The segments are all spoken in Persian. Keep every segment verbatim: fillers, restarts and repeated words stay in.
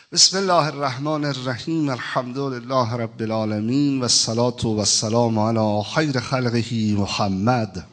بسم الله الرحمن الرحیم. الحمد لله رب العالمین و الصلاة و السلام علی خیر خلقه محمد.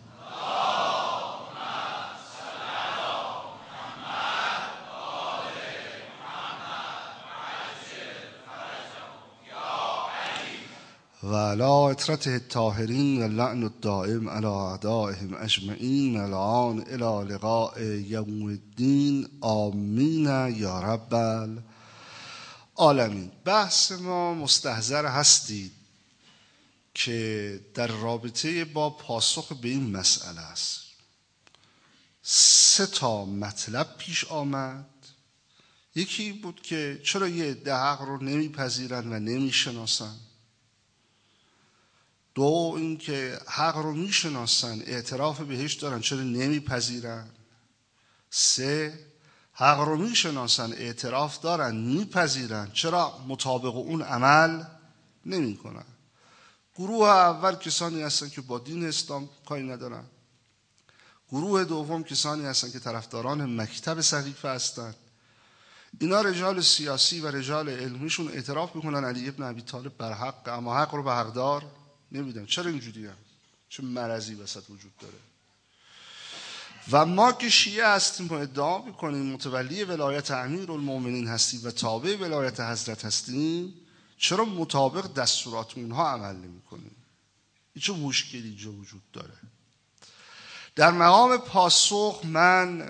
و علی اطرته الطاهرین و لعن الدائم علی اعدائهم اجمعین الان الی لقاء یوم الدین. آمین یا رب العالمین. بحث ما مستحضر هستید که در رابطه با پاسخ به این مسئله است. سه تا مطلب پیش آمد. یکی بود که چرا یه عده حق رو نمیپذیرن و نمیشناسن. دو این که حق رو میشناسن، اعتراف بهش دارن، چرا نمیپذیرن. سه حق رو میشناسن، اعتراف دارن، میپذیرن، چرا مطابق اون عمل نمیکنن. گروه اول کسانی هستن که با دین اسلام کاری ندارن. گروه دوم کسانی هستن که طرفداران مکتب سقیفه هستن. اینا رجال سیاسی و رجال علمیشون اعتراف میکنن علی ابن ابی طالب بر حق، اما حق رو به حقدار نمیدن. چرا اینجوری هم؟ چه مرضی وسط وجود داره. و ما که شیعه هستیم و ادعا میکنیم متولی ولایت امیرالمومنین هستیم و تابع ولایت حضرت هستیم، چرا مطابق دستورات اونها عمل نمیکنیم؟ این چه مشکلی اینجا وجود داره؟ در مقام پاسخ من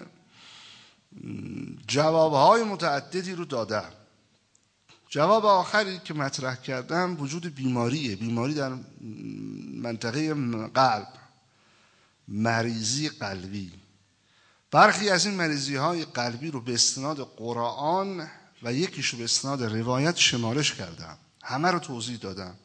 جوابهای متعددی رو دادم. جواب آخری که مطرح کردم وجود بیماریه. بیماری در منطقه قلب، مریضی قلبی. برخی از این مریضی های قلبی رو به استناد قرآن و یکیشو به استناد روایت شمارش کردم. همه رو توضیح دادم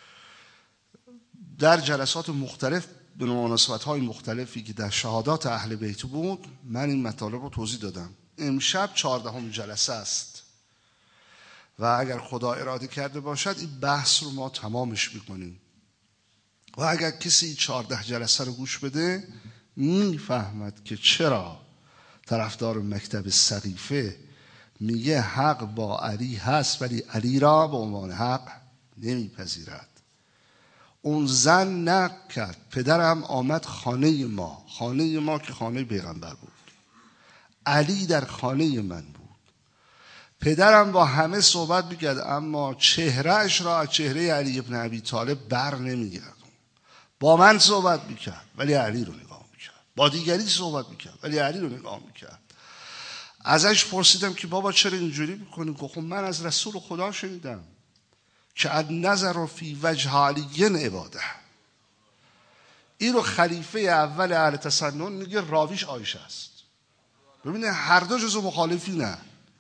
در جلسات مختلف به مناسبت های مختلفی که در شهادات اهل بیت بود. من این مطالب رو توضیح دادم. امشب چهاردهم جلسه است و اگر خدا اراده کرده باشد این بحث رو ما تمامش میکنیم و اگر کسی چهارده جلسه رو گوش بده میفهمد که چرا طرفدار مکتب سقیفه میگه حق با علی هست ولی علی را به عنوان حق نمیپذیرد. اون زن نقل کرد پدرم آمد خانه ما، خانه ما که خانه پیغمبر بود، علی در خانه من بود. پدرم با همه صحبت میکرد اما چهرهش را از چهره علی ابن ابی طالب بر نمیگرد. با من صحبت میکرد ولی علی رو نگاه میکرد، با دیگری صحبت میکرد ولی علی رو نگاه میکرد. ازش پرسیدم که بابا چرا اینجوری میکنی؟ گفت خب من از رسول خدا شنیدم که النظر فی وجه علی عباده. این رو خلیفه اول اهل تسنن میگه، راویش عایشه است. ببینه هر دو جزو مخالفی نه،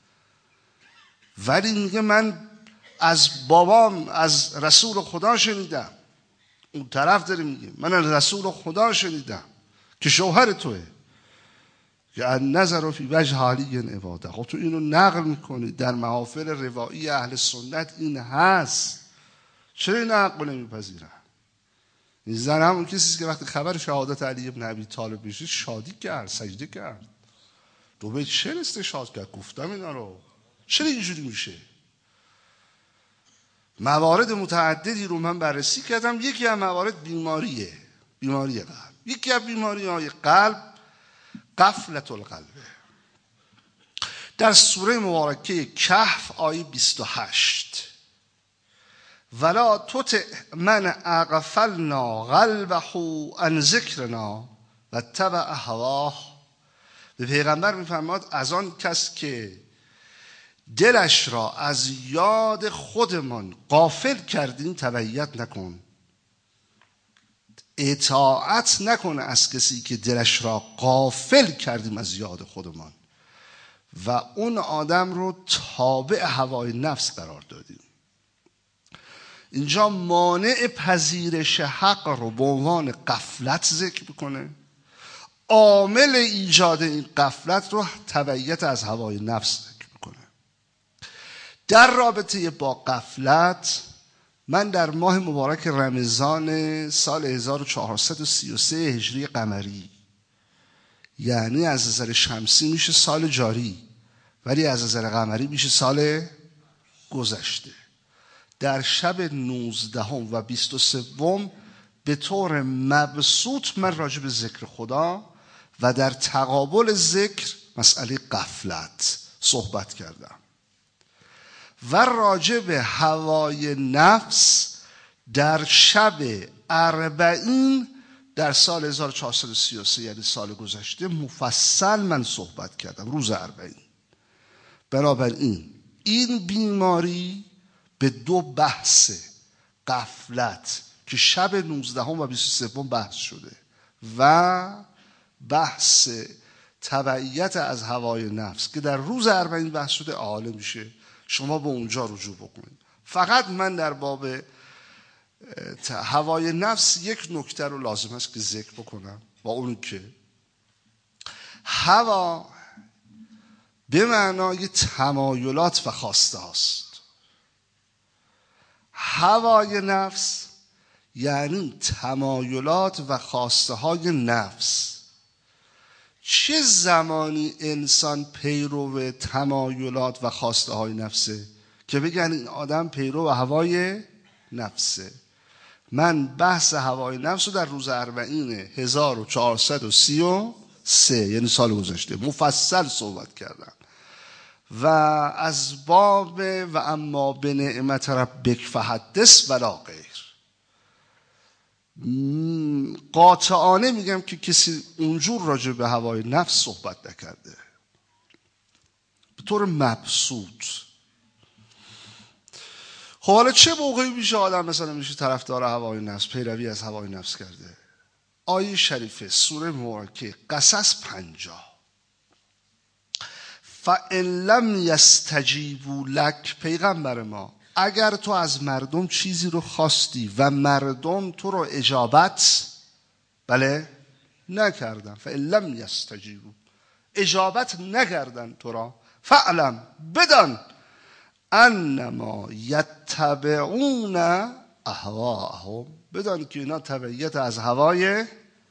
ولی میگه من از بابام از رسول خدا شنیدم. اون طرف داره میگه من از رسول خدا شنیدم که شوهر توه که النظر فی وجه علی عباده. خب تو اینو نقل میکنی در محافل روایی اهل سنت این هست، چرا این نقل نمیپذیرن؟ این زن همون کسی که وقتی خبر شهادت علی ابن ابی طالب میشه شادی کرد، سجده کرد، دو بیت شعر استشهاد کرد. گفتم اینا رو چرا اینجوری میشه؟ موارد متعددی رو من بررسی کردم. یکی از موارد بیماریه، بیماری قلب. یکی از بیماری های قلب غفلت القلب. در سوره مبارکه کهف آیه بیست و هشت ولا تطع من اغفلنا قلبه عن ذکرنا و اتبع هواه. به پیغمبر میفرماد از آن کس که دلش را از یاد خودمان غافل کردیم تبعیت نکن، اطاعت نکن از کسی که دلش را غافل کردیم از یاد خودمان و اون آدم رو تابع هوای نفس قرار دادیم. اینجا مانع پذیرش حق رو به عنوان غفلت ذکر میکنه. عامل ایجاد این غفلت رو تبعیت از هوای نفس ذکر میکنه. در رابطه با غفلت من در ماه مبارک رمضان سال هزار و چهارصد و سی و سه هجری قمری، یعنی از نظر شمسی میشه سال جاری ولی از نظر قمری میشه سال گذشته در شب نوزدهم و بیست و سوم به طور مبسوط من راجع به ذکر خدا و در تقابل ذکر مسئله غفلت صحبت کردم و راجع به هوای نفس در شب اربعین در سال هزار و چهارصد و سی و سه یعنی سال گذشته مفصل من صحبت کردم، روز اربعین. بنابراین این بیماری به دو بحث غفلت که شب نوزدهم و بیست و سوم بحث شده و بحث تبعیت از هوای نفس که در روز اربعین بحث شده آله میشه. شما به اونجا رجوع بکنید. فقط من در باب هوای نفس یک نکته رو لازم است که ذکر بکنم، با اون که هوا به معنای تمایلات و خواسته هاست. هوای نفس یعنی تمایلات و خواسته های نفس. چه زمانی انسان پیرو تمایلات و خواسته های نفسه که بگن این آدم پیرو هوای نفسه؟ من بحث هوای نفس رو در روز اربعین هزار و چهارصد و سی و سه یعنی سال گذشته مفصل صحبت کردم و از باب و اما به نعمت ربک فحدث ولا غیر. قاطعانه میگم که کسی اونجور راجع به هوای نفس صحبت نکرده به طور مبسوط. خب حالا چه موقعی میشه آدم مثلا میشه طرفدار هوای نفس، پیروی از هوای نفس کرده؟ آیه شریفه سوره مبارکه قصص پنجاه، فَإِن لَمْ يَسْتَجِیبُوا لَکَ، پیغمبر ما اگر تو از مردم چیزی رو خواستی و مردم تو رو اجابت بله نکردن، فَإِن لَمْ يَسْتَجِیبُوا اجابت نکردن تو را، فَاعْلَمْ بدان انما یتبعون اهواءهم، بدان که اینا تبعیت از هوای،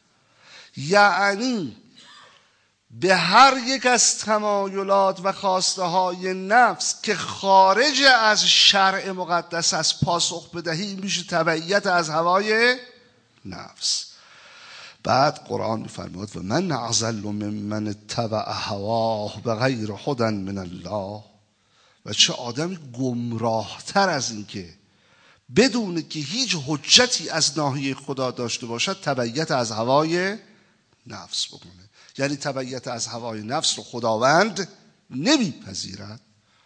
یعنی به هر یک از تمایلات و خواسته های نفس که خارج از شرع مقدس از پاسخ بدهی میشه تبعیت از هوای نفس. بعد قرآن میفرماید و من اضل ممن اتبع هواه بغیر هدی من الله، و چه آدمی گمراه تر از این که بدونه که هیچ حجتی از ناحیه خدا داشته باشد تبعیت از هوای نفس بکنه. یعنی تبعیت از هوای نفس رو خداوند نمیپذیرد.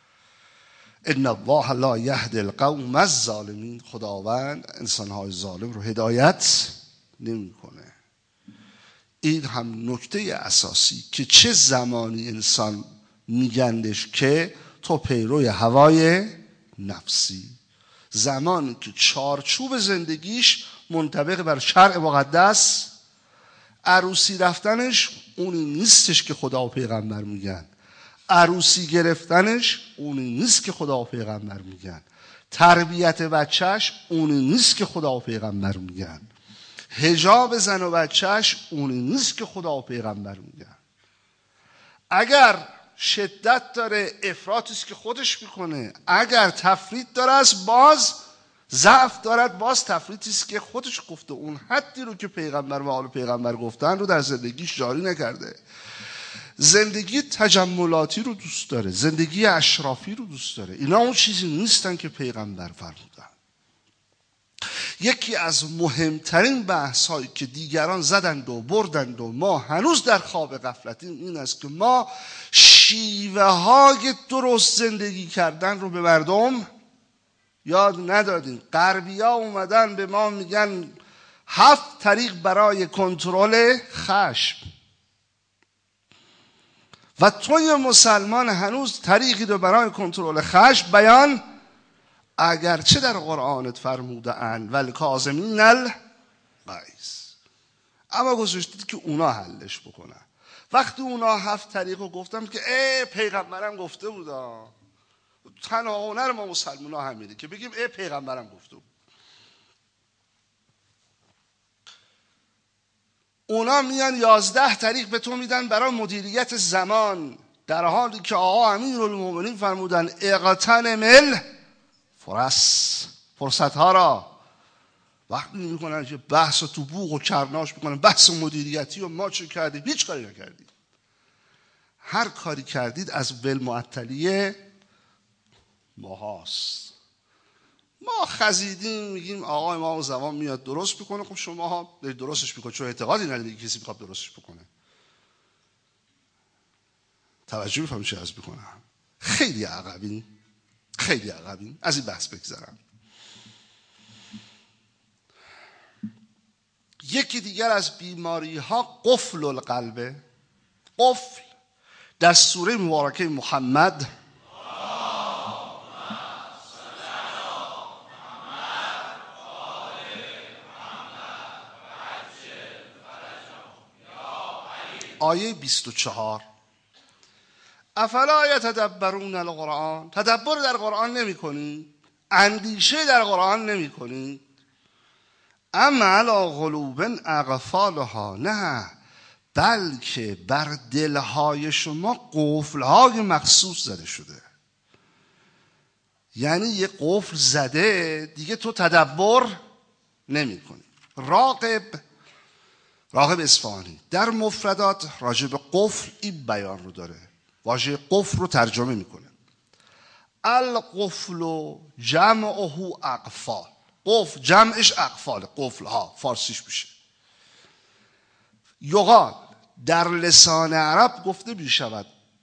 ان الله لا یهدی القوم الظالمین، خداوند انسانهای ظالم رو هدایت نمیکنه. این هم نکته اساسی که چه زمانی انسان میگندش که تو پیروی هوای نفسی، زمانی که چارچوب زندگیش منطبق بر شرع مقدس، عروسی رفتنش اونی نیستش که خدا و پیغمبر میگن، عروسی گرفتنش اونی نیست که خدا و پیغمبر میگن، تربیت بچهش اونی نیست که خدا و پیغمبر میگن، حجاب زن و بچهش اونی نیست که خدا و پیغمبر میگن. اگر شدت داره افراطی است که خودش میکنه، اگر تفرید داره از باز ضعف دارد باز تفریطی است که خودش گفته. اون حدی رو که پیغمبر و آل پیغمبر گفتن رو در زندگیش جاری نکرده. زندگی تجملاتی رو دوست داره، زندگی اشرافی رو دوست داره. اینا اون چیزی نیستن که پیغمبر فرمودن. یکی از مهمترین بحث هایی که دیگران زدند و بردند و ما هنوز در خواب غفلتیم این است که ما شیوه های درست زندگی کردن رو به مردم یاد ندادیم. غربی ها اومدن به ما میگن هفت طریق برای کنترل خشم و توی مسلمان هنوز طریقی رو برای کنترل خشم بیان، اگرچه در قرآنت فرموده ان والکاظمین الغیظ، اما گذاشتید که اونا حلش بکنن. وقتی اونا هفت طریق رو گفتم که ای پیغمبرم گفته بودا، تنها هنر ما مسلمان ها همینه که بگیم ای پیغمبرم گفته بود. اونا میان یازده طریق به تو میدن برای مدیریت زمان، در حالی که آقا امیرالمومنین فرمودن اغتنم فرص فرصت ها را وقتی میکنن که بحث تو بوق و کرناش میکنن، بحث مدیریتی و ما چه کردیم، هیچ کاری نکردیم. هر کاری کردید از ول معطلیه ماهاست. ما خزیدیم میگیم آقا امام زمان میاد درست میکنه. خب شما ها دارید درستش میکنه چون اعتقادی ندارید کسی میخواد درستش بکنه. توجه میفهمید چه عرض میکنم؟ خیلی عقبین، خیلی عقبین. از این بحث بگذرم. یکی دیگر از بیماری ها قفل القلبه. قفل در سوره مبارکه محمد آیه بیست و چهار افلا یتدبرون القرآن، تدبر در قرآن نمی کنید، اندیشه در قرآن نمی کنید. اما علی قلوب اقفالها، نه بلکه بر دلهای شما قفلهای مخصوص زده شده. یعنی یه قفل زده دیگه تو تدبر نمی کنی. راغب راغب اصفهانی در مفردات راجع به قفل این بیان رو داره، واژه قفل رو ترجمه میکنه. القفل جمعه اقفال، قفل جمعش اقفال، قفل ها فارسیش میشه. یقال در لسان عرب گفته میشود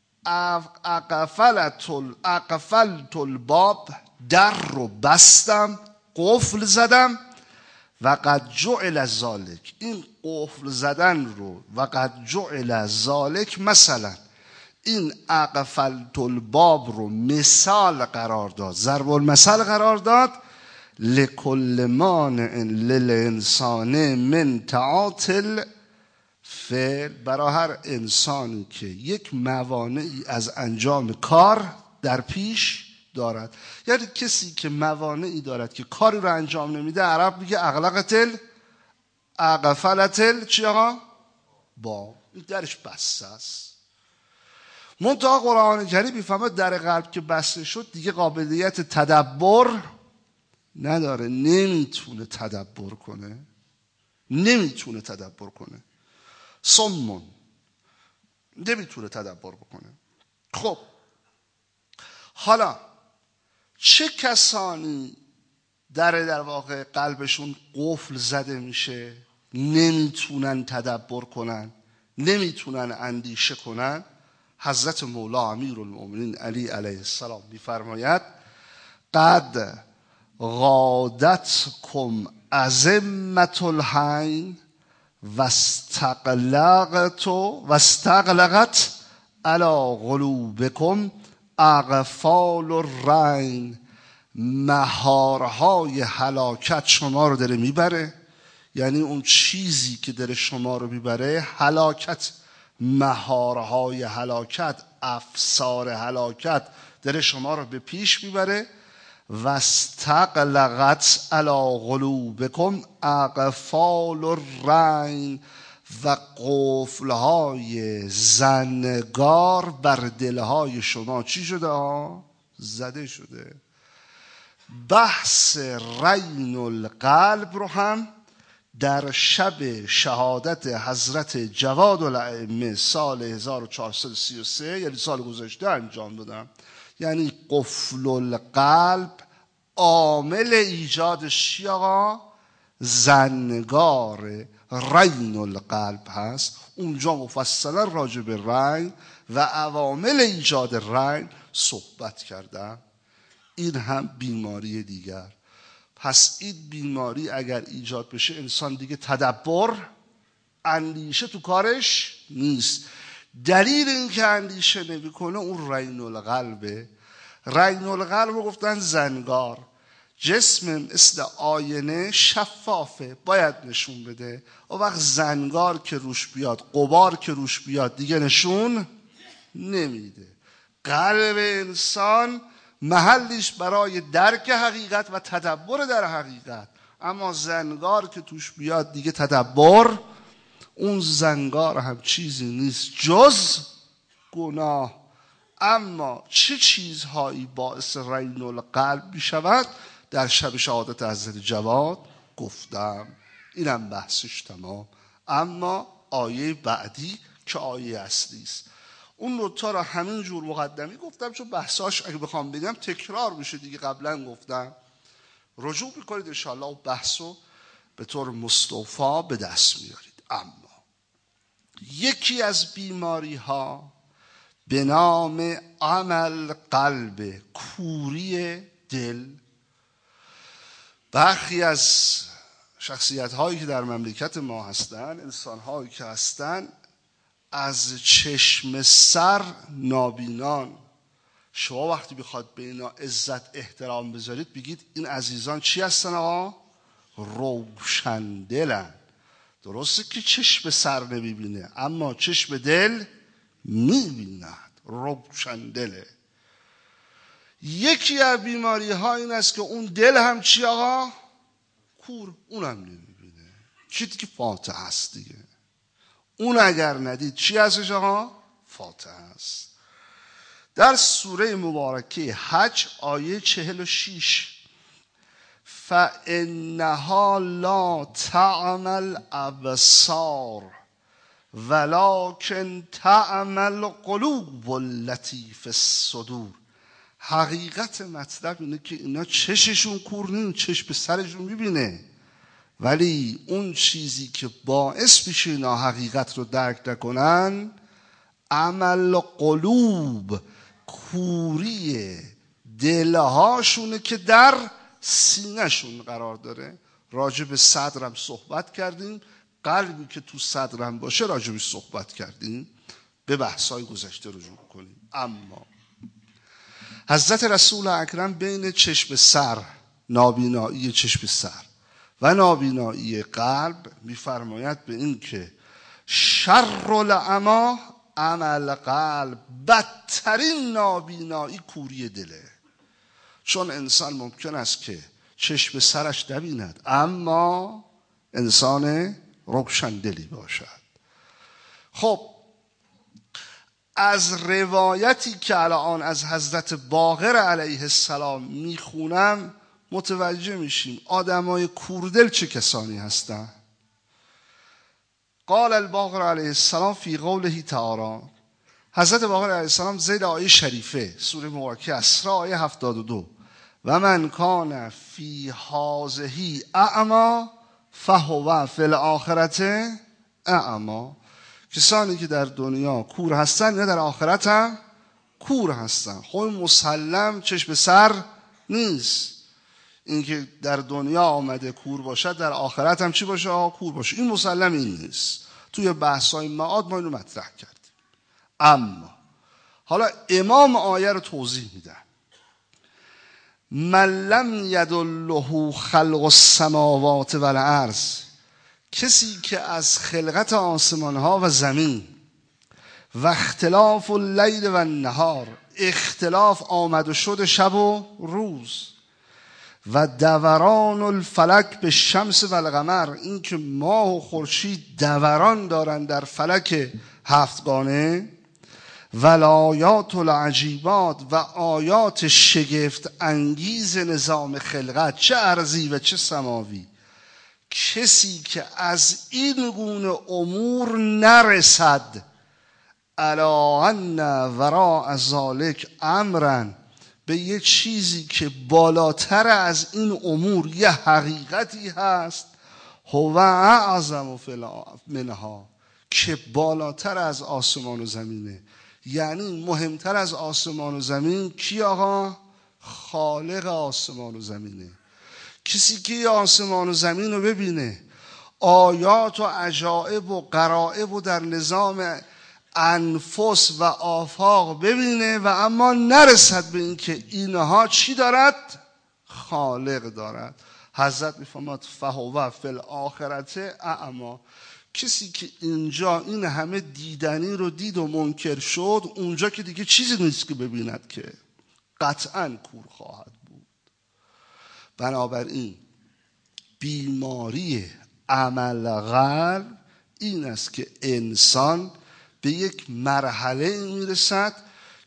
اقفلت اقفلت الباب، در رو بستم، قفل زدم. و قد جعل ذالک، این قفل زدن رو و قد جعل ذالک، مثلا این اقفلت الباب رو مثال قرار داد، ضرب المثل قرار داد. لکل مانع للانسان من تعاطل فعل، برای هر انسانی که یک موانعی از انجام کار در پیش دارد. یعنی کسی که موانعی دارد که کاری رو انجام نمیده، عرب میگه اغلقتل اغفلتل چی آقا؟ با این درش بسته است. منتها قرآن کریم میفهمه در قلب که بسته شد دیگه قابلیت تدبر نداره، نمیتونه تدبر کنه، نمیتونه تدبر کنه، صمون، نمیتونه تدبر بکنه. خب حالا چه کسانی در در واقع قلبشون قفل زده میشه، نمیتونن تدبر کنن، نمیتونن اندیشه کنن؟ حضرت مولا امیرالمؤمنین علی علیه السلام میفرماید قد غادتکم ازمة الحین واستقلقت واستقلقت علی قلوبکم اقفال الرین. مهارهای هلاکت شما رو داره میبره، یعنی اون چیزی که داره شما رو میبره هلاکت، مهارهای هلاکت، افسار هلاکت داره شما رو به پیش میبره. واستقلقت علی قلوبکم اقفال الرین، و قفلهای زنگار بر دلهای شما چی شده ها؟ زده شده. بحث رین القلب رو هم در شب شهادت حضرت جواد الائمه سال هزار و چهارصد و سی و سه، یعنی سال گذشته انجام دادم. یعنی قفل القلب عامل ایجادش چی آقا؟ زنگار رین القلب هست. اونجا مفصلا راجع به رین و عوامل ایجاد رین صحبت کردم. این هم بیماری دیگر. پس این بیماری اگر ایجاد بشه انسان دیگه تدبر، اندیشه تو کارش نیست. دلیل این که اندیشه نمیکنه اون رین القلبه. رین القلب رو گفتن زنگار. جسم مثل آینه شفافه، باید نشون بده. و وقت زنگار که روش بیاد، غبار که روش بیاد، دیگه نشون نمیده. قلب انسان محلیش برای درک حقیقت و تدبر در حقیقت، اما زنگار که توش بیاد دیگه تدبر، اون زنگار هم چیزی نیست جز گناه. اما چه چیزهایی باعث رین القلب می شود در شب شهادت حضرت جواد گفتم. اینم بحثش تمام. اما آیه بعدی که آیه اصلی است، اون نوتا را همین جور مقدمی گفتم چون بحثاش اگه بخوام بگم تکرار میشه دیگه، قبلا گفتم. رجوع میکنید انشاءالله و بحثو به طور مستوفا به دست میارید. اما یکی از بیماری ها به نام عمل قلب، کوری دل، برخی از شخصیت هایی که در مملکت ما هستن، انسان هایی که هستن، از چشم سر نابینان. شما وقتی بخواد به اینا عزت احترام بذارید بگید این عزیزان چی هستن آقا؟ روشندلن. درسته که چشم سر نمیبینه اما چشم دل میبیند، روشندله. یکی از بیماری ها این است که اون دل هم چی آقا؟ کور، اونم نمیبینه. چیزی که فاتحه است دیگه. اون اگر ندید چی هستش آقا؟ فاتحه است. در سوره مبارکه حج آیه چهل و شیش، فَإِنَّهَا لَا تَعْمَى الْأَبْصَارُ وَلَكِنْ تَعْمَى الْقُلُوبُ الَّتِي فِي الصُّدُورِ. حقیقت مطلب اینه که اینا چششون کور نیست، چشم سرشون میبینه، ولی اون چیزی که باعث میشه اینا حقیقت رو درک نکنن عمل قلوب، کوری دلهاشونه که در سینهشون قرار داره. راجع به صدرم صحبت کردیم، قلبی که تو صدرم باشه راجبش صحبت کردیم، به بحثای گذشته رجوع کنیم. اما حضرت رسول اکرم بین چشم سر، نابینایی چشم سر و نابینایی قلب میفرماید به این که شر العمی عمل قلب، بدترین نابینایی کوری دله. چون انسان ممکن است که چشم سرش نبیند اما انسان روشندلی باشد. خب از روایتی که الان از حضرت باقر علیه السلام میخونم متوجه میشیم آدمای کوردل چه کسانی هستن. قال الباقر علیه السلام فی قوله تعالی، حضرت باقر علیه السلام زید آیه شریفه سوره مبارکه اسراء آیه هفتاد و دو، و من کان فی هذه اعما فهو فی الاخرة اعما. کسانی که در دنیا کور هستن یا در آخرت هم کور هستن. خب مسلم چشم سر نیست. اینکه در دنیا آمده کور باشد در آخرت هم چی باشه؟ کور باشه. این مسلم این نیست. توی بحث‌های معاد ما اینو مطرح کردیم. اما حالا امام آیه رو توضیح میدن. من لم یدله خلق السماوات والارض، کسی که از خلقت آسمان ها و زمین و اختلاف اللیل و النهار، اختلاف آمد و شد شب و روز، و دوران الفلک به شمس و القمر، این که ماه و خورشید دوران دارن در فلک هفتگانه، و الآیات العجیبات، و آیات شگفت انگیز نظام خلقت، چه ارضی و چه سماوی. کسی که از این گونه امور نرسد، الا ان وراء ذلک امرا، به یه چیزی که بالاتر از این امور یه حقیقتی هست، هو اعظم منها، که بالاتر از آسمان و زمینه. یعنی مهمتر از آسمان و زمین کی آقا؟ خالق آسمان و زمینه. کسی که آسمان و زمین رو ببینه، آیات و عجائب و غرائب و در نظام انفس و آفاق ببینه و اما نرسد به این که اینها چی دارد؟ خالق دارد. حضرت میفرماد فهو فی الاخرة اعما. کسی که اینجا این همه دیدنی رو دید و منکر شد، اونجا که دیگه چیزی نیست که ببیند، که قطعاً کور خواهد بود. بنابراین بیماری عمل قلب این است که انسان به یک مرحله میرسد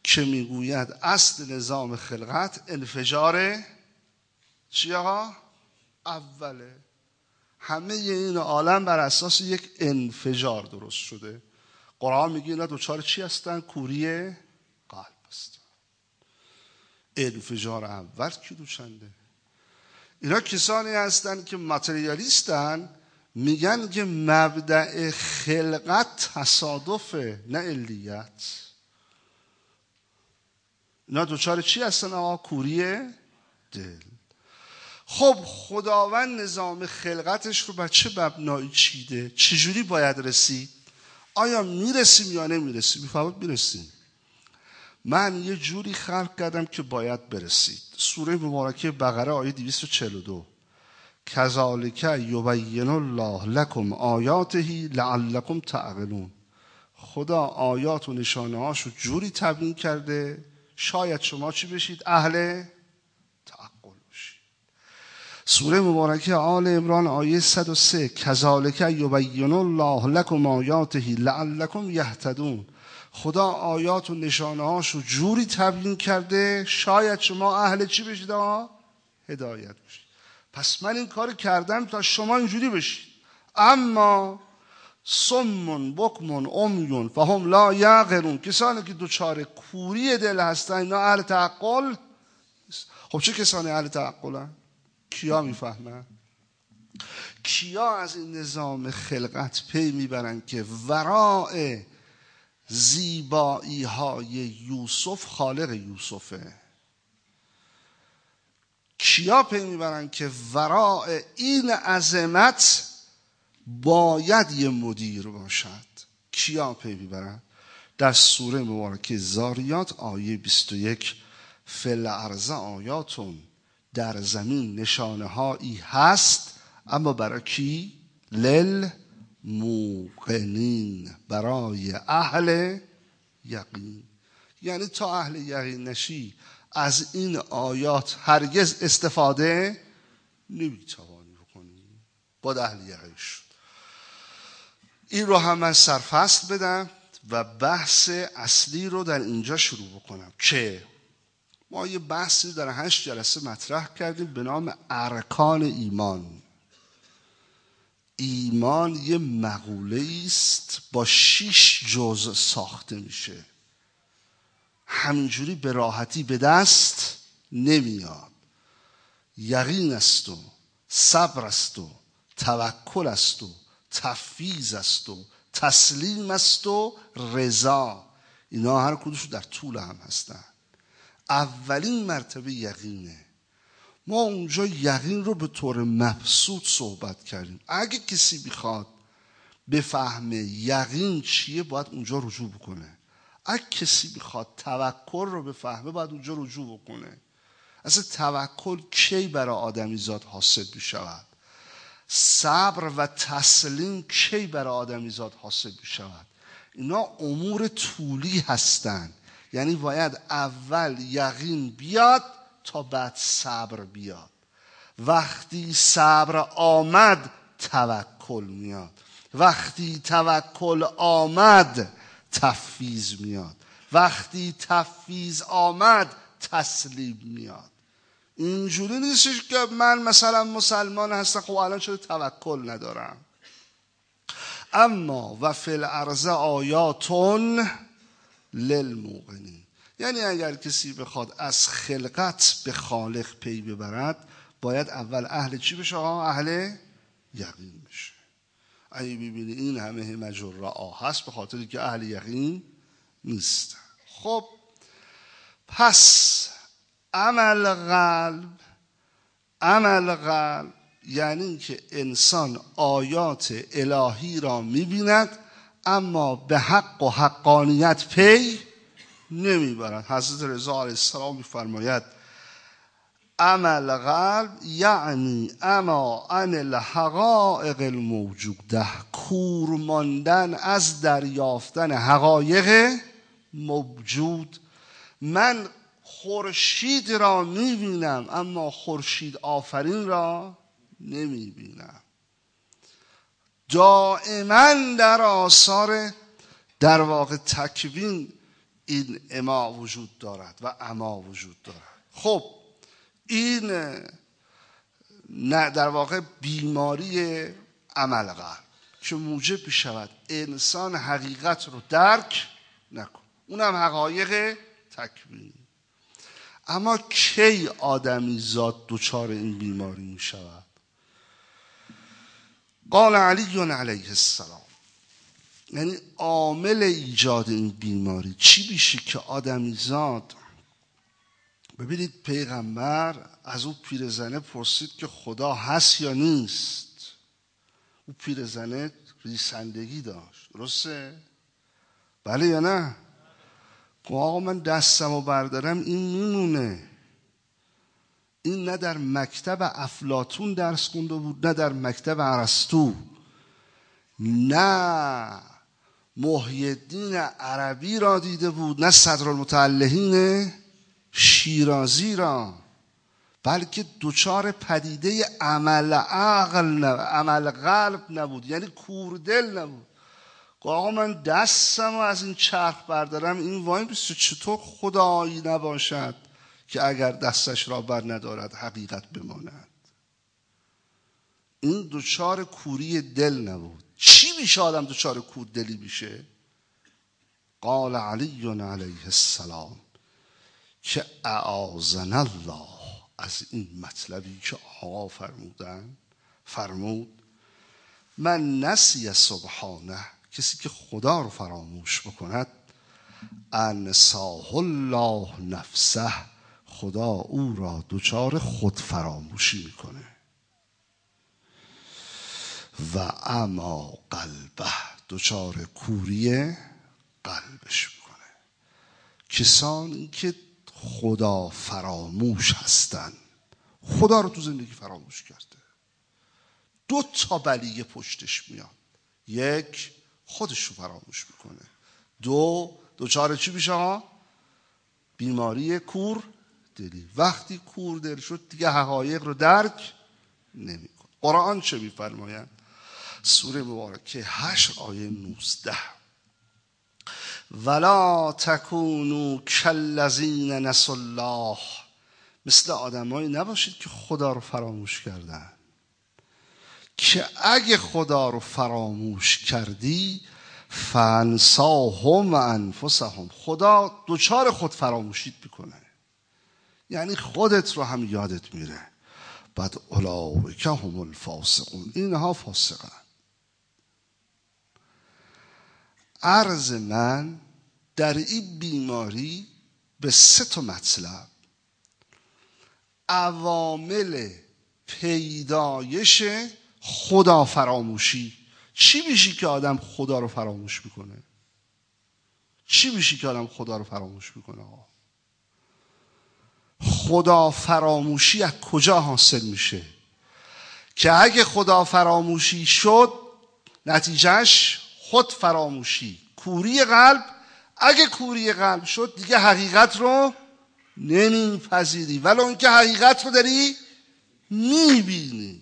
که میگوید اصل نظام خلقت انفجار چی آقا؟ اوله. همه این عالم بر اساس یک انفجار درست شده. قرآن میگه اینا دوچار چی هستن؟ کوری قلب هستن. انفجار اول کی دوچنده؟ اینا کسانی هستن که ماتریالیستن، میگن که مبدأ خلقت تصادفه نه علیت. اینا دوچار چی هستن آقا؟ کوری دل. خب خداوند نظام خلقتش رو بر چه مبنایی چیده؟ چجوری باید رسید؟ آیا میرسیم یا نمیرسیم؟ میفهمید میرسیم. من یه جوری خلق کردم که باید برسید. سوره مبارکه بقره آیه دویست و چهل و دو کذالک یبین الله لکم آیاته لعلکم تعقلون. خدا آیات و نشانه هاشو جوری تبیین کرده شاید شما چی بشید؟ اهل تعقل بشید. سوره مبارکه آل عمران آیه صد و سه کذالک یبین الله لکم آیاته لعلکم یهتدون. خدا آیات و نشانه هاشو جوری تبیین کرده شاید شما اهل چی بشید؟ آقا هدایت بشید. پس من این کار کردم تا شما اینجوری بشید. اما صم بکم عمی فهم لا یعقلون، کسانی که دوچار کوری دل هستن اینا اهل تعقل. خب چه کسانی اهل تعقلن؟ کیا میفهمن؟ کیا از این نظام خلقت پی میبرن که وراء زیبایی های یوسف خالق یوسفه؟ کیا پی میبرن که وراء این عظمت باید یه مدیر باشد؟ کیا پی میبرن؟ در سوره مبارکه زاریات آیه بیست و یک فی الارض آیاتون، در زمین نشانه هایی هست اما برای کی؟ للموقنین، برای اهل یقین. یعنی تا اهل یقین نشی از این آیات هرگز استفاده نمیتوانی بکنی. با اهل یقین شد. این رو هم من سرفصل بدم و بحث اصلی رو در اینجا شروع بکنم که ما یه بحثی در هشت جلسه مطرح کردیم به نام ارکان ایمان. ایمان یه مقوله است با شش جزء ساخته میشه. همینجوری به راحتی به دست نمیاد. یقین است و صبر است و توکل است و تفویض است و تسلیم است و رضا. اینا هر کدومش در طول هم هستن. اولین مرتبه یقینه. ما اونجا یقین رو به طور مبسوط صحبت کردیم. اگه کسی بخواد بفهمه یقین چیه باید اونجا رجوع بکنه. اگه کسی بخواد توکل رو بفهمه باید اونجا رجوع بکنه. اصلا توکل کی برای آدمیزاد حاصل بشود؟ صبر و تسلیم کی برای آدمیزاد حاصل بشود؟ اینا امور طولی هستند. یعنی باید اول یقین بیاد تا بعد صبر بیاد. وقتی صبر آمد توکل میاد. وقتی توکل آمد تفویض میاد. وقتی تفویض آمد تسلیم میاد. اینجوری نیستش که من مثلا مسلمان هستم خب الان چرا توکل ندارم؟ اما و فی الارض آیاتون للموقنین. یعنی اگر کسی بخواد از خلقت به خالق پی ببرد باید اول اهل چی بشه؟ اهل یقین بشه. اگه ببینی این همه مجرعا هست به خاطری که اهل یقین نیست. خب پس عمل قلب، عمل قلب یعنی که انسان آیات الهی را میبیند اما به حق و حقانیت پی نمیبرد. حضرت رضا علیه السلام میفرماید عمل قلب یعنی اما ان الحقائق الموجوده، کور ماندن از دریافتن حقایق موجود. من خورشید را میبینم اما خورشید آفرین را نمیبینم. دائما در آثار در واقع تکوین این اما وجود دارد و اما وجود دارد. خب این نه در واقع بیماری عمل قلب که موجب بشود انسان حقیقت رو درک نکن، اونم حقایق تکوینی. اما کی آدمی ذات دچار این بیماری می شود؟ قال علی علیه السلام، یعنی عامل ایجاد این بیماری چی میشه که آدمی زاد. ببینید پیغمبر از اون پیرزنه پرسید که خدا هست یا نیست. اون پیرزنه ریسندگی داشت، درسته؟ بله یا نه؟ آقا من دستم رو بردارم این میمونه. این نه در مکتب افلاطون درس خونده بود، نه در مکتب ارسطو، نه محی الدین عربی را دیده بود، نه صدرالمتعلحین شیرازی را، بلکه دوچار پدیده عمل عقل نبود، عمل قلب نبود، یعنی کوردل نبود. آقا من دستم رو از این چرخ بردارم این وای بیست، چطور خدایی نباشد که اگر دستش را بر ندارد حقیقت بماند. این دوچار کوری دل نبود. چی میشه آدم دوچار کور دلی میشه؟ قال علی علیه السلام که اعاذنا الله از این مطلبی که آقا فرمودن فرمود من نسی سبحانه، کسی که خدا رو فراموش بکند، انساه الله نفسه، خدا او را دوچار خود فراموشی میکنه. و اما قلبه، دوچار کوری قلبش میکنه. کسانی که خدا فراموش هستن، خدا رو تو زندگی فراموش کرده، دو تا بلیه پشتش میاد. یک، خودش رو فراموش میکنه. دو، دوچار چی میشه ها؟ بیماری کور دلی. وقتی کور دل شد دیگه حقایق رو درک نمیکنه. قرآن چه میفرماید؟ سوره مبارکه هشت آیه نوزده، ولا تکونوا کالذین نسوا الله، مثل آدمایی نباشید که خدا رو فراموش کردن، که اگه خدا رو فراموش کردی فانساهم انفسهم، خدا دوچار خود فراموشیت میکنه، یعنی خودت رو هم یادت میره. بعد اولئک هم الفاسقون، اینها فاسقن. عرض من در این بیماری به سه تا مطلب، عوامل پیدایش خدا فراموشی. چی میشه که آدم خدا رو فراموش میکنه؟ چی میشه که آدم خدا رو فراموش میکنه؟ خدا فراموشی از کجا حاصل میشه؟ که اگه خدا فراموشی شد نتیجهش خود فراموشی، کوری قلب. اگه کوری قلب شد دیگه حقیقت رو نمیپذیری، ولو اینکه حقیقت رو داری میبینی،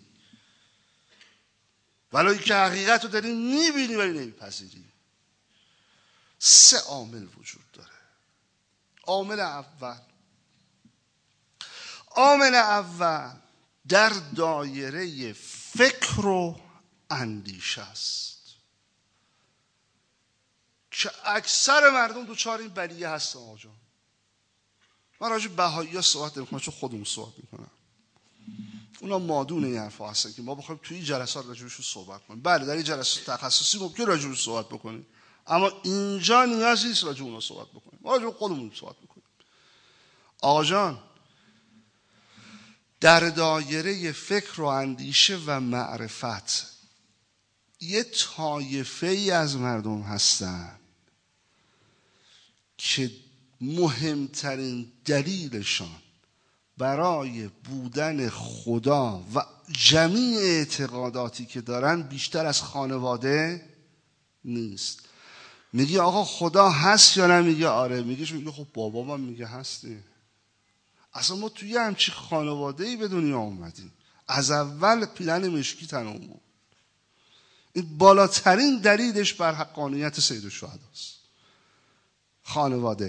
ولو اینکه حقیقت رو داری میبینی ولی نمیپذیری. سه عامل وجود داره. عامل اول عامل اول در دایره فکر و اندیشه است که اکثر مردم دوچار این بلیه هستن. آقا من راجع بهایی ها صحبت نمی‌کنم چون خودمون صحبت میکنم، اونا مادون این حرفا هستن که ما بخوایم توی جلسات راجعشون صحبت کنیم. بله در این جلسات تخصصی ممکن راجعش صحبت بکنیم، اما اینجا نیاز نیست راجع اونها صحبت بکنیم، ما راجع خودمون صحبت بکنیم. آقا جان در دایره فکر و اندیشه و معرفت یه طایفه ای از مردم هستن که مهمترین دلیلشان برای بودن خدا و جمیع اعتقاداتی که دارن بیشتر از خانواده نیست. میگی آقا خدا هست یا نه؟ میگه آره. میگه میگه خب بابا من میگه هستی. اصلا ما توی همچی خانواده‌ای به دنیا اومدیم، از اول پیلن مشکی تنمون بود. این بالاترین دلیلش بر حقانیت سید الشهداست. خانواده.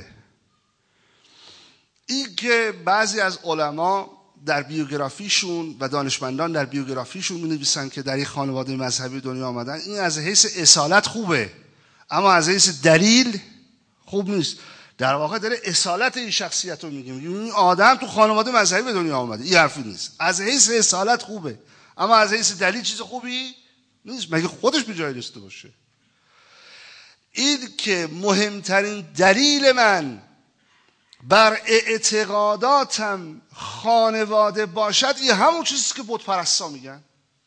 این که بعضی از علما در بیوگرافیشون و دانشمندان در بیوگرافیشون می نویسن که در یک خانواده مذهبی دنیا آمدن، این از حیث اصالت خوبه، اما از حیث دلیل خوب نیست. در واقع داره اصالت این شخصیت رو میگه، میگه این آدم تو خانواده مذهبی به دنیا آمده. این حرفی نیست. از حیث اصالت خوبه، اما از حیث دلیل چیز خوبی نیست. مگه خودش به جای رسیده باشه؟ این که مهمترین دلیل من بر اعتقاداتم خانواده باشد، این همون چیزی که بت پرستا میگن.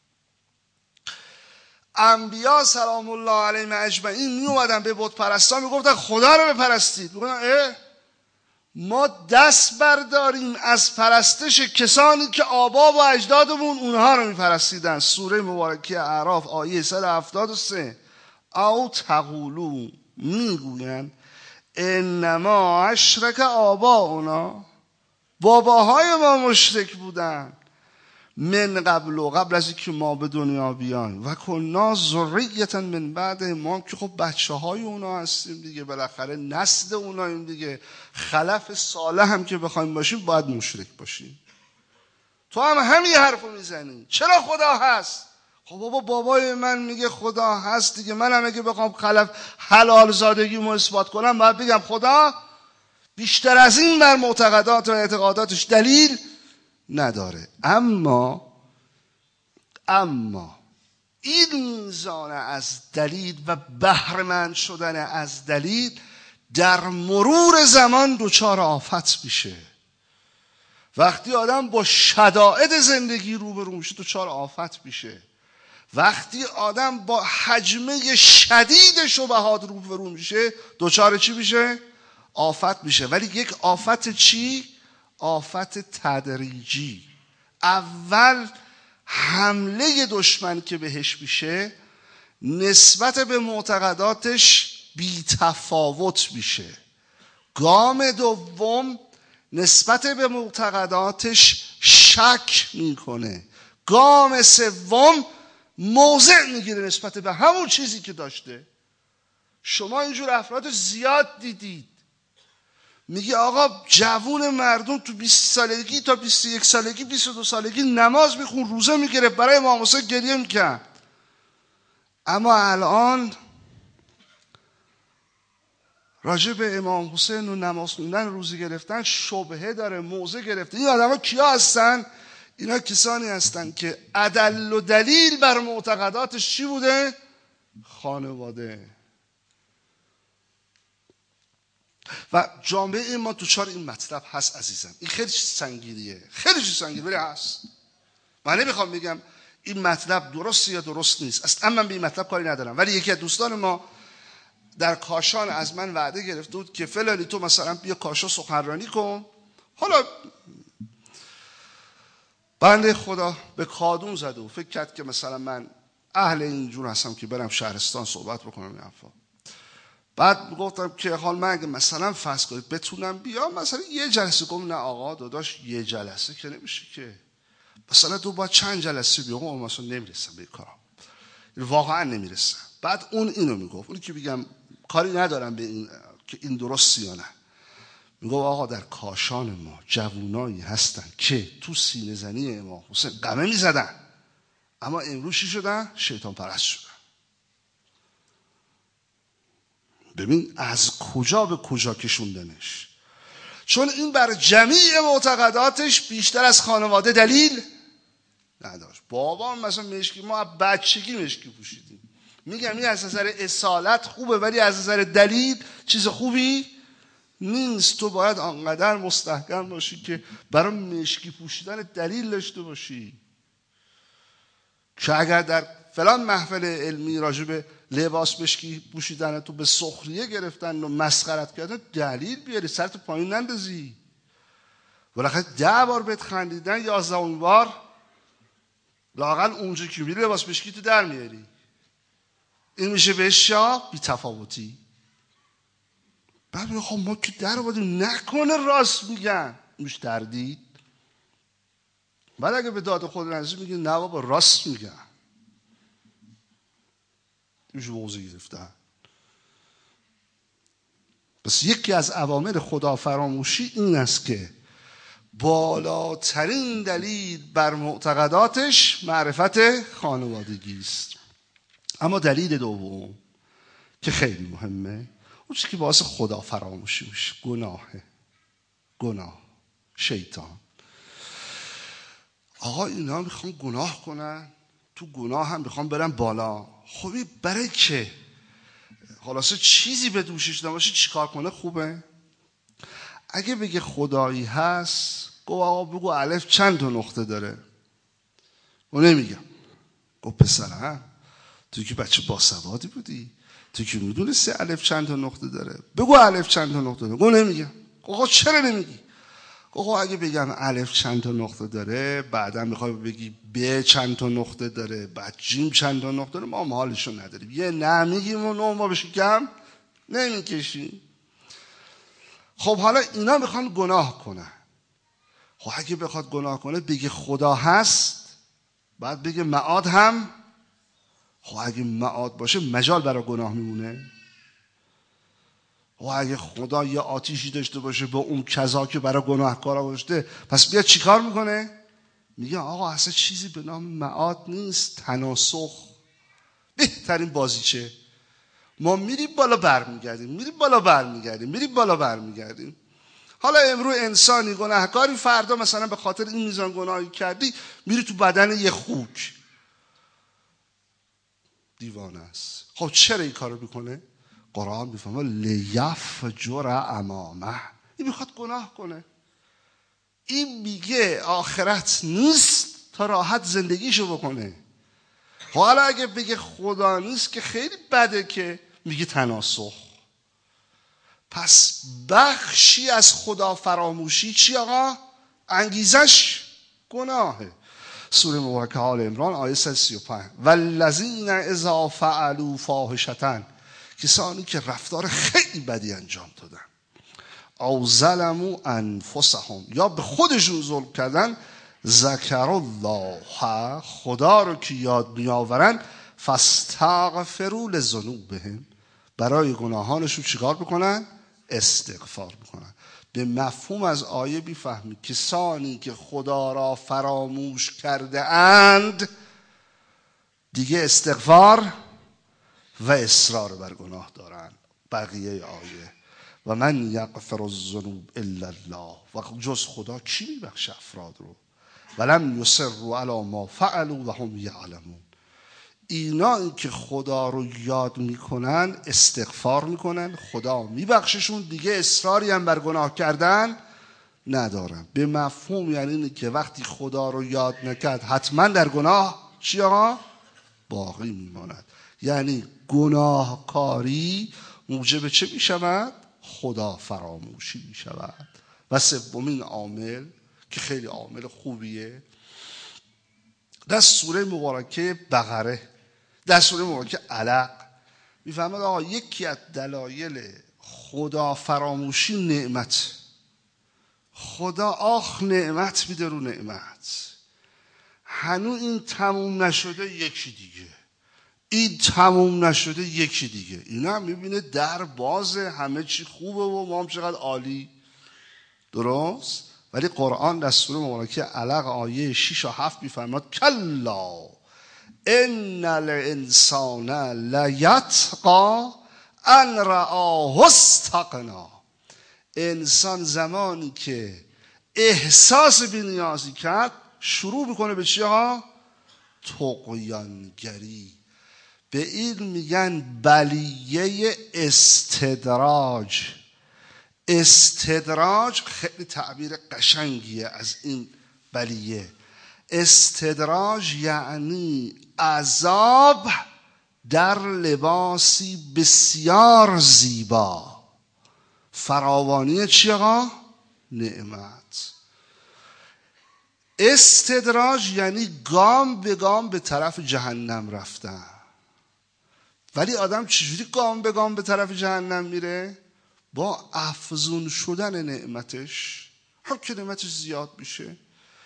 انبیا سلام الله علیهم اجمعین می اومدن به بت پرستا میگفتن خدا رو بپرستید. میگفتن اه ما دست برداریم از پرستش کسانی که آبا و اجدادمون اونها رو میپرستیدن. سوره مبارکه اعراف آیه صد و هفتاد و سه. او تقولو، میگوین انما اشرک آباؤنا، باباهای ما مشرک بودن، من قبل و قبل از اینکه ما به دنیا بیایم، و کنا ذریة من بعد ما، که خب بچه های اونا هستیم دیگه، بالاخره نسل اوناییم دیگه، خلف صالح هم که بخوایم باشیم باید مشرک باشیم. تو هم همین حرفو میزنی. چرا خدا هست؟ خب بابا بابای من میگه خدا هست دیگه، من هم اگه بخوام خلف حلال زادگیمو اثبات کنم باید بگم خدا بیشتر از این بر معتقدات و اعتقاداتش دلیل نداره. اما اما این میزان از دلیل و بهره‌مند شدن از دلیل در مرور زمان دچار آفت میشه. وقتی آدم با شدائد زندگی روبرو میشه دچار آفت میشه. وقتی آدم با حجمه شدید شبهات روبرو میشه دچار چی میشه؟ آفت میشه. ولی یک آفت چی؟ آفت تدریجی. اول حمله دشمن که بهش میشه نسبت به معتقداتش بی تفاوت میشه. گام دوم نسبت به معتقداتش شک میکنه. گام سوم موضع میگیره نسبت به همون چیزی که داشته. شما اینجور افراد زیاد دیدید. میگه آقا جوون مردم تو بیست سالگی تا بیست و یک سالگی بیست و دو سالگی نماز میخون، روزه میگیره، برای امام حسین گریه میکرد، اما الان راجع به امام حسین و نماز خوندن، روزه گرفتن شبهه داره، موضع گرفته. این آدم ها کیا هستن؟ اینا کسانی هستن که ادل و دلیل بر معتقداتش چی بوده؟ خانواده. و جامعه ما دوچار این مطلب هست عزیزم. این خیلی چیز سنگینیه، خیلی چیز سنگینه، ولی هست. من نمیخوام بگم این مطلب درسته یا درست نیست، اصلا من به این مطلب کاری ندارم. ولی یکی از دوستان ما در کاشان از من وعده گرفته بود که فلانی تو مثلا بیا کاشان سخنرانی کن. حالا بنده خدا به کادون زده و فکر کرد که مثلا من اهل اینجور هستم که برم شهرستان صحبت بکنم این حرفا. بعد گفتم که حال من اگه مثلا فرض کنید بتونم بیام مثلا یه جلسه، گفتم نه آقا داداش یه جلسه که نمیشه که، مثلا تو باید چند جلسه بیام، اون مثلا نمیرسم به کارم، واقعا نمیرسم. بعد اون اینو میگفت، اون که بگم کاری ندارم به این که این درسته یا نه، میگفت آقا در کاشان ما جوونایی هستن که تو سینه زنی امام حسین قمه میزدن، اما امروز چی شدن؟ شیطان پرست شدن. ببین از کجا به کجا کشوندنش. چون این بر جمیع معتقداتش بیشتر از خانواده دلیل نداشت. بابا مثلا مشکی، ما بچگی مشکی پوشیدیم. میگم این از نظر اصالت خوبه، ولی از نظر دلیل چیز خوبی نیست. تو باید آنقدر مستحکم باشی که برای مشکی پوشیدن دلیل داشته باشی که اگر در فلان محفل علمی راجع به لباس مشکی پوشیدن تو به سخریه گرفتن و مسخرت کردن دلیل بیاری، سرت پایین نندازی. بالاخره ده بار بهت خندیدن، یازدهمین بار لااقل اونجا که میری لباس مشکی تو در میاری. این میشه بهش یا بی تفاوتی. بعد میگه خب ما که در آوردیم، نکنه راست میگن، میشه تردید. بعد اگه به داد خود نزدیک میگه نه بابا راست میگن، میشه موضوع گرفتن. پس یکی از عوامل خدا فراموشی این است که بالاترین دلیل بر معتقداتش معرفت خانوادگی است. اما دلیل دوم که خیلی مهمه، اون چیزی که باعث خدا فراموشی میشه، گناهه. گناه، شیطان. آقا اینا میخوان گناه کنن، تو گناه هم میخوان برن بالا. خب برای که خلاصه چیزی به دوشش نباشه چیکار کنه خوبه؟ اگه بگه خدایی هست، گو آقا بگو الف چند تا نقطه داره؟ و نمیگم. گو پسرم تو که بچه باسوادی بودی، تو که میدونستی الف چند تا نقطه داره، بگو الف چند تا نقطه داره. گو نمیگم. گو چرا نمیگی؟ گو اگه بگم الف چند تا نقطه داره، بعدا میخوای بگی ب چند تا نقطه داره، بعد جیم چند تا نقطه داره، ما هم حالشو نداریم. یه نمیگیم و نو ما بشه کم نمیکشیم. خب حالا اینا میخوان گناه کنن. خب اگه بخواد گناه کنه بگه خدا هست، بعد بگه معاد هم. خب اگه معاد باشه مجال برای گناه میمونه؟ خب اگه خدا یه آتیشی داشته باشه با اون کذا که برای گناهکارا گذاشته، پس بیا چیکار میکنه؟ میگه آقا اصلا چیزی به نام معاد نیست، تناسخ. بهترین بازیچه. ما میریم بالا برمیگردیم، میریم بالا برمیگردیم، میریم بالا برمیگردیم. حالا امروز انسانی گناهکاری، فردا مثلا به خاطر این میزان گناهی کردی میری تو بدن یه خوک. دیوانه است. خب چرا این کارو میکنه؟ قرآن میفهمه لیفجر امامه. این میخواد گناه کنه. این میگه آخرت نیست تا راحت زندگیشو بکنه. حالا اگه بگه خدا نیست که خیلی بده که میگه تناسخ. پس بخشی از خدا فراموشی چی آقا؟ انگیزش گناهه. سوره مبارکه آل عمران آیه صد و سی و پنج. والذین اذا فعلوا فاحشة، کسانی که رفتار خیلی بدی انجام دادن، او ظلموا انفسهم، یا به خودشون ظلم کردن، ذکر الله، خدا رو که یاد میآورن، فاستغفروا لذنوبهم، برای گناهانشون چیکار بکنن؟ استغفار بکنن. به مفهوم از آیه بیفهمی کسانی که خدا را فراموش کرده اند دیگه استغفار و اصرار بر گناه دارن. بقیه آیه و من یغفر الذنوب الا الله، و جز خدا کی میبخشه افراد رو؟ ولم یصروا علی ما فعلوا و هم یعلمون. اینا این که خدا رو یاد میکنن استغفار میکنن، خدا میبخششون، دیگه اصراری هم بر گناه کردن ندارن. به مفهوم یعنی اینه که وقتی خدا رو یاد نکرد حتما در گناه چی آقا؟ باقی میماند. یعنی گناهکاری موجب چه میشود؟ خدا فراموشی میشود. و سومین عامل که خیلی عامل خوبیه، در سوره مبارکه بقره، در سوره مبارکه علق میفهمد آقا یکی از دلایل خدا فراموشی نعمت. خدا آخ نعمت میده رو نعمت، هنو این تموم نشده یکی دیگه، این تموم نشده یکی دیگه. اینا هم میبینه در بازه، همه چی خوبه و ما هم چقدر عالی. درست؟ ولی قرآن در سوره مبارکه علق آیه شش و هفت میفرماد کلا ان الانسان لیطغی ان رآه استغنی. انسان زمانی که احساس بی‌نیازی کرد شروع میکنه به چی ها؟ طغیانگری. به این میگن بلیه استدراج. استدراج خیلی تعبیر قشنگیه از این بلیه. استدراج یعنی عذاب در لباسی بسیار زیبا. فراوانی چی آقا؟ نعمت. استدراج یعنی گام به گام به طرف جهنم رفتن. ولی آدم چجوری گام به گام به طرف جهنم میره؟ با افزون شدن نعمتش. هر که نعمتش زیاد میشه.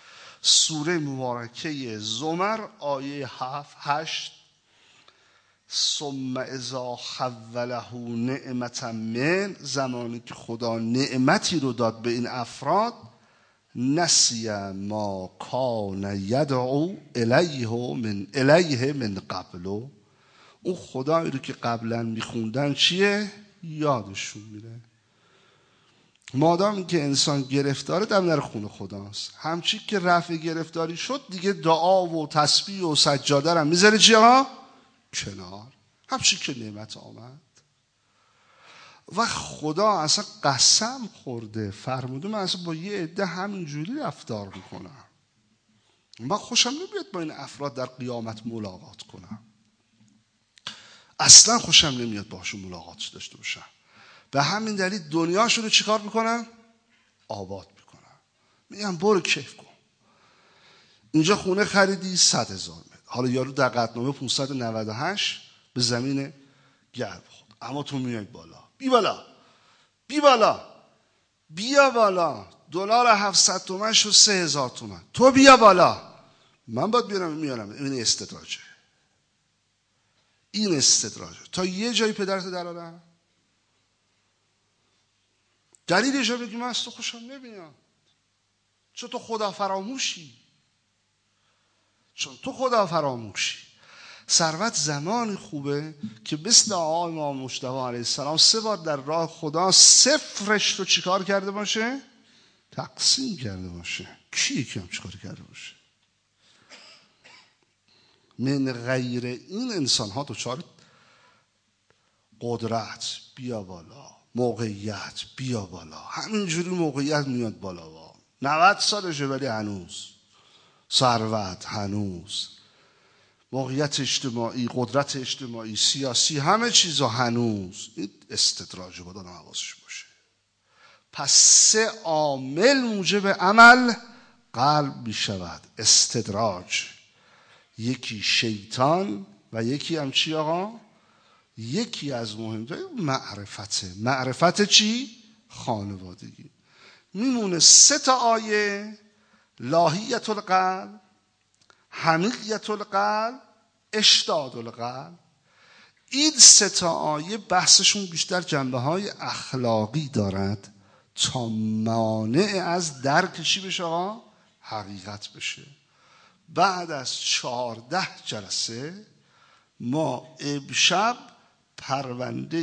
سوره مبارکه زمر آیه هفت هشت ثم اذا خوله نعمتا من، زمانی که خدا نعمتی رو داد به این افراد، نسی ما کان یدعو الیه من الیه من قبل، اون خدایی رو که قبلا میخوندن چیه؟ یادشون میره. مادامی که انسان گرفتاره دم در خون خداست. همچی که رفع گرفتاری شد دیگه دعا و تسبیح و سجاده رو میذاره چیا؟ کنار. همچی که نعمت آمد و خدا اصلا قسم خورده فرموده من اصلا با یه عده همینجوری رفتار میکنم. من خوشم نمیاد با این افراد در قیامت ملاقات کنم، اصلا خوشم نمیاد باشون ملاقات داشته باشم. به همین دلیل دنیاشون رو چیکار میکنم؟ آباد میکنم. میگم برو کیف کن. اینجا خونه خریدی صد هزار متر، حالا یارو در قطعنامه پانصد و نود و هشت به زمین گرد خورد، اما تو میای بالا، بی بالا بی بالا بیا بالا، دلار هفتصد تومن شد سه هزار تومن، تو بیا بالا، من باید بیارم میارم. این استدراجه، این استدراجه. تا یه جایی پدرت درارم دلیلش رو بگی من از تو خوشم نمیاد، چون تو خدا فراموشی، چون تو خدا فراموشی. ثروت زمانی خوبه که مثل آقای امام مجتبی علیه السلام سه بار در راه خدا صفرش رو چیکار کرده باشه؟ تقسیم کرده باشه. کی یکی هم چیکار کرده باشه؟ من غیر این انسان ها دچار قدرت بیا بالا، موقعیت بیا بالا، همینجوری موقعیت میاد بالا و نود سالشه ولی هنوز ثروت، هنوز موقعیت اجتماعی، قدرت اجتماعی، سیاسی، همه چیزا هنوز. این استدراج بود، آدم حواسش باشه. پس سه عامل موجب عمل قلب می شود. استدراج، یکی شیطان و یکی هم چی آقا؟ یکی از مهمترین معرفته. معرفت چی؟ خانوادگی. میمونه سه تا آیه: لاهیت القلب، حمیقیت القلب، اشتاد القلب. این سه تا آیه بحثشون بیشتر جنبه های اخلاقی دارد تا مانع از درک چی بشه آقا؟ حقیقت بشه. بعد از چهارده جلسه ما امشب پرونده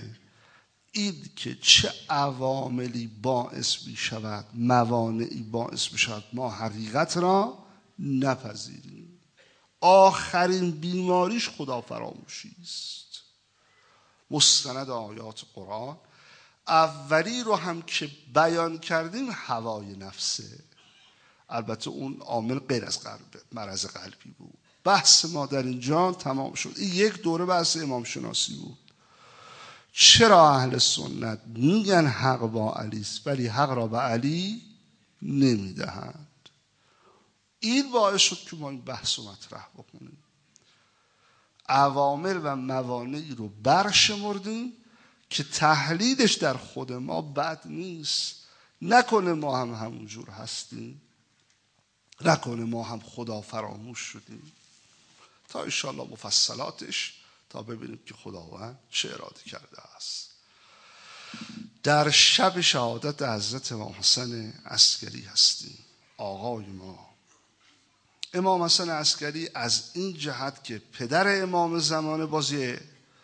این که چه عواملی باعث می شود، موانعی باعث می شود ما حقیقت را نپذیریم. آخرین بیماریش خدا فراموشی است. مستند آیات قرآن اولی رو هم که بیان کردیم هوای نفسه. البته اون عامل غیر از قلب، مرض قلبی بود. بحث ما در اینجا تمام شد. این یک دوره بحث امام شناسی بود. چرا اهل سنت میگن حق با علی است ولی حق را به علی نمیدهند؟ این باعث شد که ما این بحث رو مطرح بکنیم. عوامل و موانعی رو برشمردیم که تحلیلش در خود ما بد نیست. نکنه ما هم همونجور هستیم، نکنه ما هم خدا فراموش شدیم. تا انشاءالله مفصلاتش تا ببینیم که خداوند چه اراده کرده است. در شب شهادت حضرت امام حسن عسکری هستیم. آقای ما امام حسن عسکری از این جهت که پدر امام زمان بازی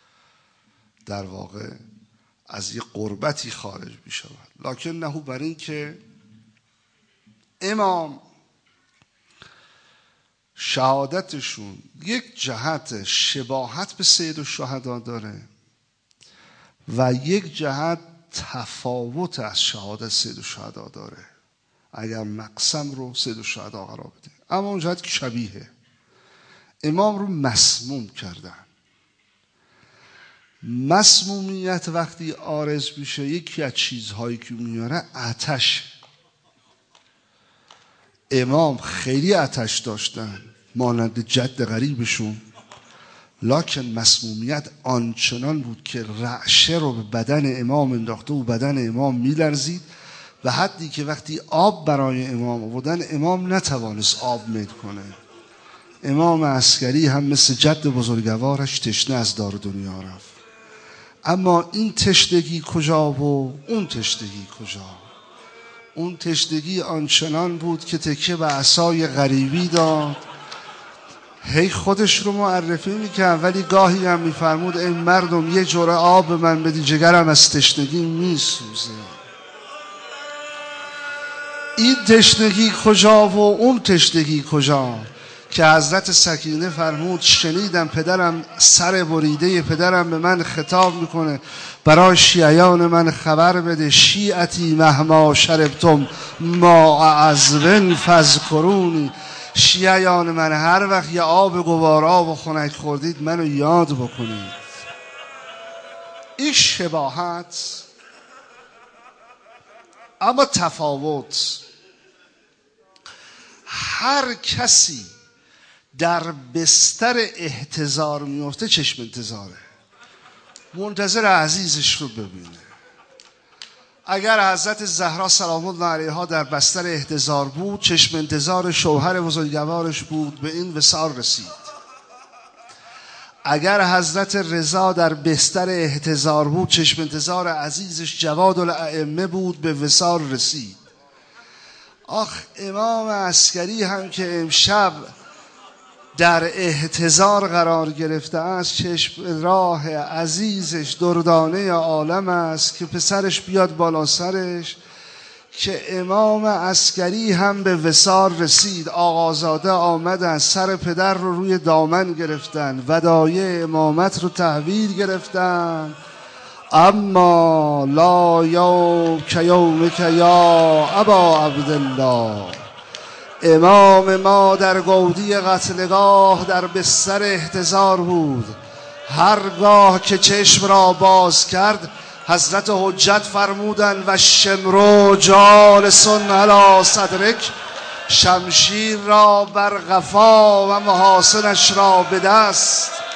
در واقع از یه قربتی خارج می شود، لکن نهو بر این که امام شهادتشون یک جهت شباهت به سید الشهدا داره و یک جهت تفاوت از شهادت سید الشهدا داره. اگر مقسم رو سید الشهدا قرار بده، اما اون جهت که شبیه امام رو مسموم کردن. مسمومیت وقتی عارض میشه یکی از چیزهایی که میاره آتش. امام خیلی آتش داشتن مانند جد غریبشون، لکن مسمومیت آنچنان بود که رعشه رو به بدن امام انداخته و بدن امام میلرزید و حدی که وقتی آب برای امام آوردن امام نتوانست آب میل کنه. امام عسکری هم مثل جد بزرگوارش تشنه از دار دنیا رفت. اما این تشنگی کجا و اون تشنگی کجا؟ اون تشنگی آنچنان بود که تکیه به عصای غریبی داد، هی خودش رو معرفی میکرد، ولی گاهی هم میفرمود ای مردم یه جرعه آب به من بدی، جگرم از تشنگی میسوزه. این تشنگی کجا و اون تشنگی کجا؟ که حضرت سکینه فرمود شنیدم پدرم سر بریده پدرم به من خطاب میکنه، برای شیعیان من خبر بده، شیعتی مهما شربتم ما عذبن فذکرونی. شیعیان من هر وقت یه آب گوارا و خنک خوردید منو یاد بکنید. این شباهت اما تفاوت. هر کسی در بستر احتضار میفته چشم انتظاره، منتظر عزیزش رو ببینه. اگر حضرت زهرا سلام الله علیها در بستر احتضار بود، چشم انتظار شوهر بزرگوارش بود، به این وصال رسید. اگر حضرت رضا در بستر احتضار بود، چشم انتظار عزیزش جواد الائمه بود، به وصال رسید. آخ امام عسکری هم که امشب در احتضار قرار گرفته است، چشم راه عزیزش دردانه عالم است که پسرش بیاد بالا سرش، که امام عسکری هم به وصال رسید. آقازاده آمدن، سر پدر رو روی دامن گرفتن، ودایع امامت رو تحویل گرفتن. اما لا یوم که یومک یا ابا عبدالله. امام ما در گودی قتلگاه در بستر احتضار بود. هرگاه که چشم را باز کرد، حضرت حجت فرمودن و شمرو جالسون علی صدرک، شمشیر را بر قفا و محاسنش را به دست.